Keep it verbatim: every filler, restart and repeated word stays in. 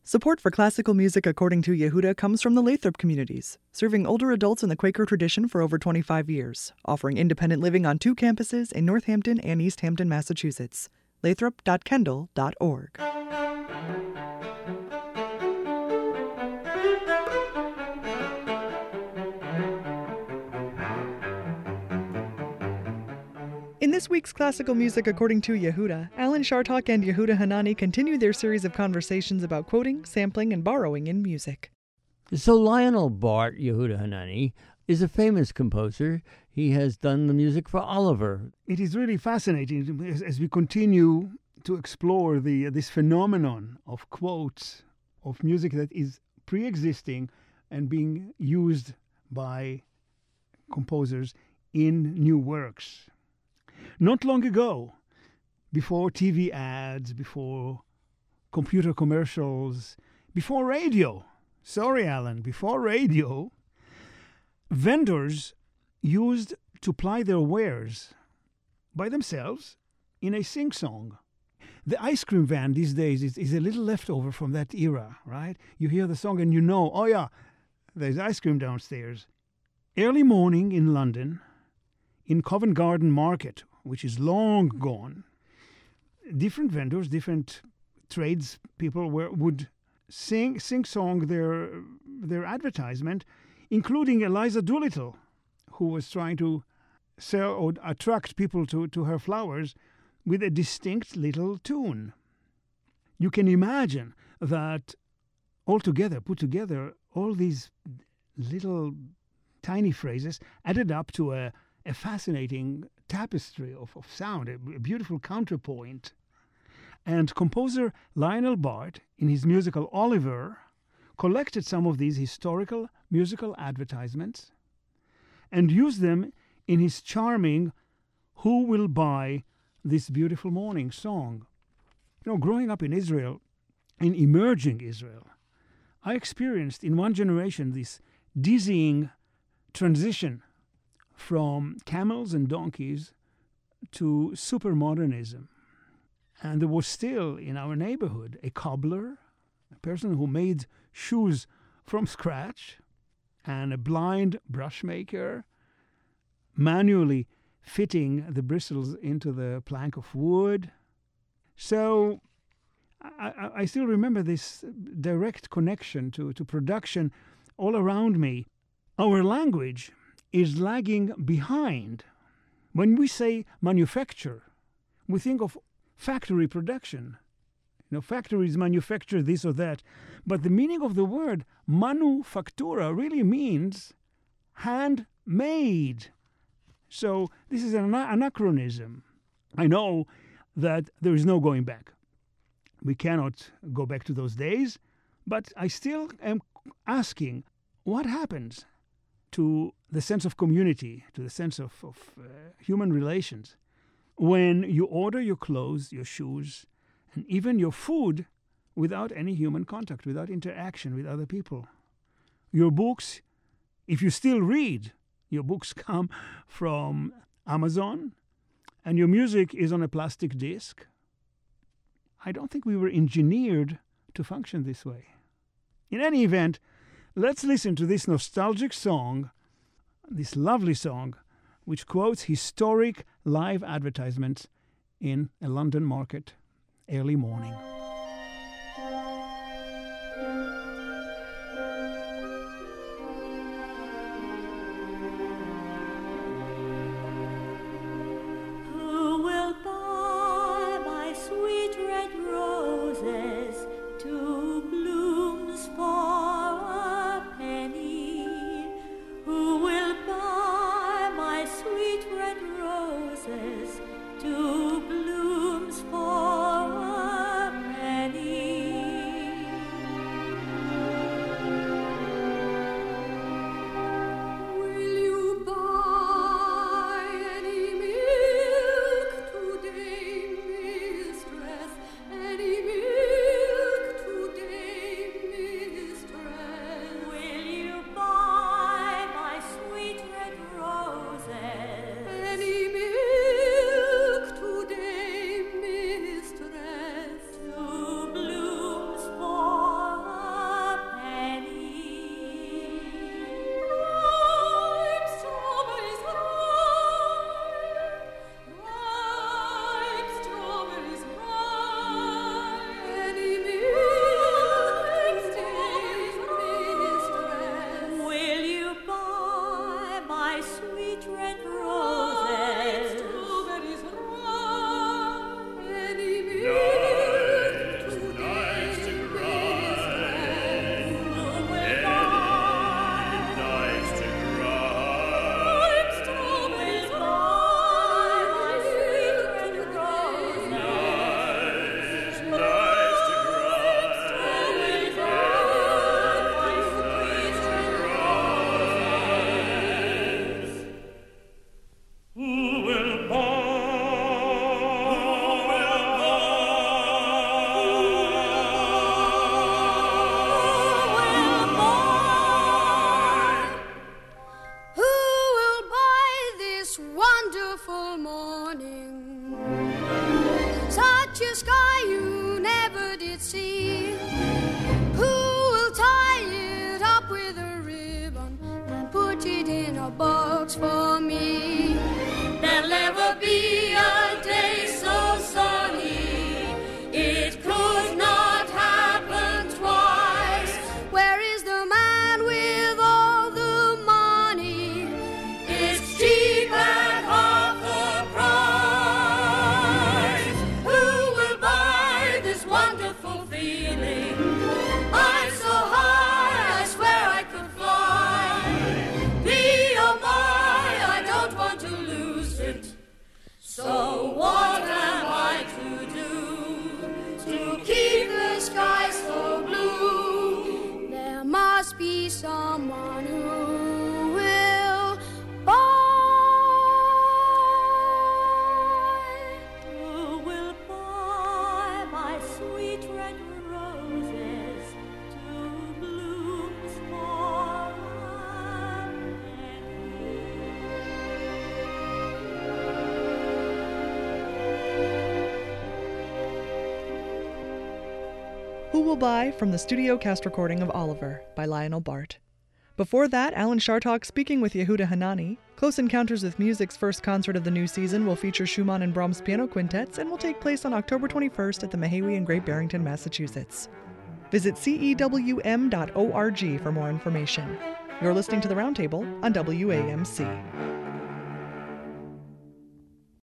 Support for classical music according to Yehuda comes from the Lathrop communities, serving older adults in the Quaker tradition for over twenty-five years, offering independent living on two campuses in Northampton and East Hampton, Massachusetts. lathrop dot kendall dot org. In this week's Classical Music According to Yehuda, Alan Shartok and Yehuda Hanani continue their series of conversations about quoting, sampling, and borrowing in music. So Lionel Bart, Yehuda Hanani, is a famous composer. He has done the music for Oliver. It is really fascinating as, as we continue to explore the this phenomenon of quotes, of music that is pre-existing and being used by composers in new works. Not long ago, before T V ads, before computer commercials, before radio, sorry, Alan, before radio, vendors used to ply their wares by themselves in a sing-song. The ice cream van these days is, is a little leftover from that era, right? You hear the song and you know, oh yeah, there's ice cream downstairs. Early morning in London, in Covent Garden Market, which is long gone, different vendors, different trades people were, would sing sing song their their advertisement, including Eliza Doolittle, who was trying to sell or attract people to, to her flowers with a distinct little tune. You can imagine that all together, put together, all these little tiny phrases added up to a, a fascinating tapestry of, of sound, a, a beautiful counterpoint. And composer Lionel Bart, in his musical Oliver, collected some of these historical musical advertisements and used them in his charming Who Will Buy This Beautiful Morning song. You know, growing up in Israel, in emerging Israel, I experienced in one generation this dizzying transition from camels and donkeys to supermodernism. And there was still in our neighborhood a cobbler, a person who made shoes from scratch, and a blind brush maker, manually fitting the bristles into the plank of wood. So I, I, I still remember this direct connection to, to production all around me. Our language is lagging behind. When we say manufacture, we think of factory production. You know, factories manufacture this or that. But the meaning of the word manufactura really means handmade. So this is an anachronism. I know that there is no going back. We cannot go back to those days, but I still am asking, what happens to the sense of community, to the sense of, of uh, human relations, when you order your clothes, your shoes, and even your food without any human contact, without interaction with other people? Your books, if you still read, your books come from Amazon, and your music is on a plastic disc. I don't think we were engineered to function this way. In any event, let's listen to this nostalgic song, this lovely song, which quotes historic live advertisements in a London market early morning. Who will buy my sweet red roses, two blooms for a penny? Who will buy my sweet red roses, two blooms for a box for me. There'll never be a day so sunny it could not happen twice. Where is the man with all the money? It's cheap at half the price. Who will buy this wonderful feeling? I'm so high, I swear I could fly. Me, oh my, I don't want to lose it. So what am I to do to keep the sky so blue? There must be someone who will buy. Who will buy my sweet red roses to blooms for a penny? Who Will Buy from the studio cast recording of Oliver by Lionel Bart. Before that, Alan Chartock speaking with Yehuda Hanani. Close Encounters with Music's first concert of the new season will feature Schumann and Brahms piano quintets and will take place on October twenty-first at the Mahawi in Great Barrington, Massachusetts. Visit C E W M dot org for more information. You're listening to The Roundtable on W A M C.